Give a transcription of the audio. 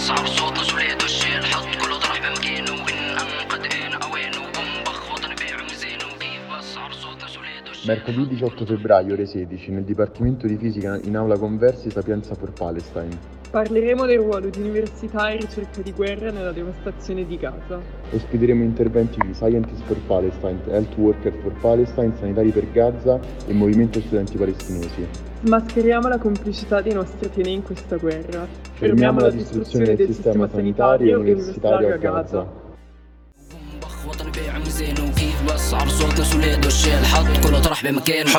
بس عرض صوتنا سوليد والشيء الحط كله طرح بمكانه وإن قد آن أوانه ومبخ وطن بيع وزينه وكيف بس عرض صوتنا سوليد والشيء. Mercoledì 18 febbraio, ore 16, nel Dipartimento di Fisica in aula Conversi Sapienza for Palestine. Parleremo del ruolo di università e ricerca di guerra nella devastazione di Gaza. Ospiteremo interventi di Scientists for Palestine, Health Worker for Palestine, Sanitari per Gaza e Movimento Studenti Palestinesi. Smascheriamo la complicità dei nostri pieni in questa guerra. Fermiamo la distruzione del sistema sanitario e universitario a Gaza. وطن بيع وزينه وكيف بس عرض صوتنا سوليد والشيء الحط كله طرح بمكانه